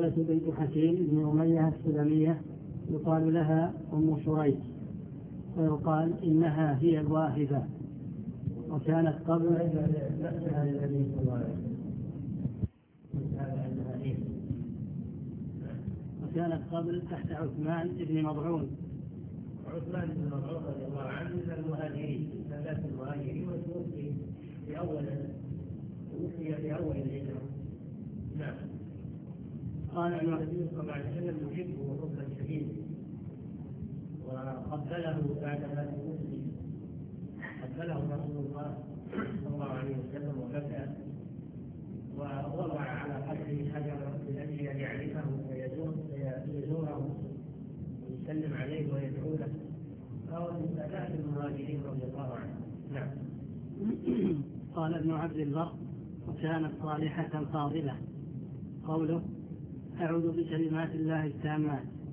خولة بنت حكيم بن أمية السلمية يقال لها أم شريك، ويقال إنها هي الواهبة، وكانت قبل تحت عثمان بن مضعون. عثمان بن مضعون رضي الله عنه من المهاجرين، ثلاث المهاجرين، وتوفي في أول الهجرة. نعم. قال النبي صلى الله عليه وسلم يحبه حبا شديدا، وقبله بعد ما توفي، قبله رسول الله صلى الله عليه وسلم وبكى، ووضع على قدره حجرا من أجل أن يعرفه فيزوره ويسلم عليه ويدعو له، فهو من سادات المهاجرين رضي الله عنه. نعم. قال ابن عبد البر: وكانت صالحة فاضلة. قوله: أعوذ بكلمات الله التامات